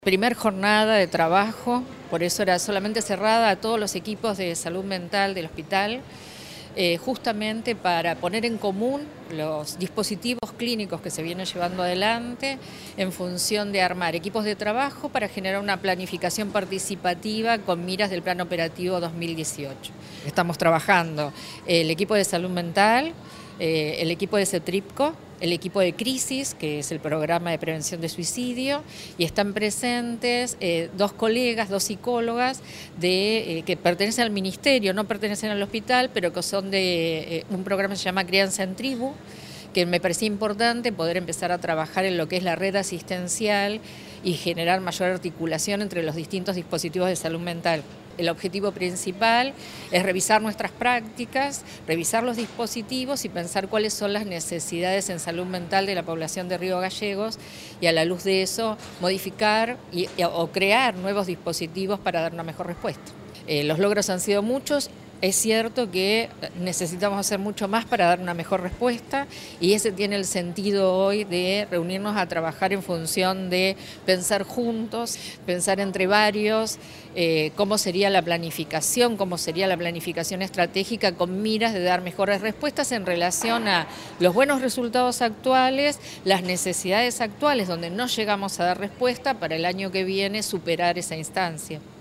Primer jornada de trabajo, por eso era solamente cerrada a todos los equipos de salud mental del hospital, justamente para poner en común los dispositivos clínicos que se vienen llevando adelante en función de armar equipos de trabajo para generar una planificación participativa con miras del Plan Operativo 2018. Estamos trabajando el equipo de salud mental, el equipo de CETRIPCO, el equipo de crisis, que es el programa de prevención de suicidio, y están presentes dos colegas, dos psicólogas que pertenecen al ministerio, no pertenecen al hospital, pero que son de un programa que se llama Crianza en Tribu, que me parecía importante poder empezar a trabajar en lo que es la red asistencial y generar mayor articulación entre los distintos dispositivos de salud mental. El objetivo principal es revisar nuestras prácticas, revisar los dispositivos y pensar cuáles son las necesidades en salud mental de la población de Río Gallegos y a la luz de eso modificar o crear nuevos dispositivos para dar una mejor respuesta. Los logros han sido muchos. Es cierto que necesitamos hacer mucho más para dar una mejor respuesta y ese tiene el sentido hoy de reunirnos a trabajar en función de pensar juntos, pensar entre varios, cómo sería la planificación estratégica con miras de dar mejores respuestas en relación a los buenos resultados actuales, las necesidades actuales donde no llegamos a dar respuesta para el año que viene superar esa instancia.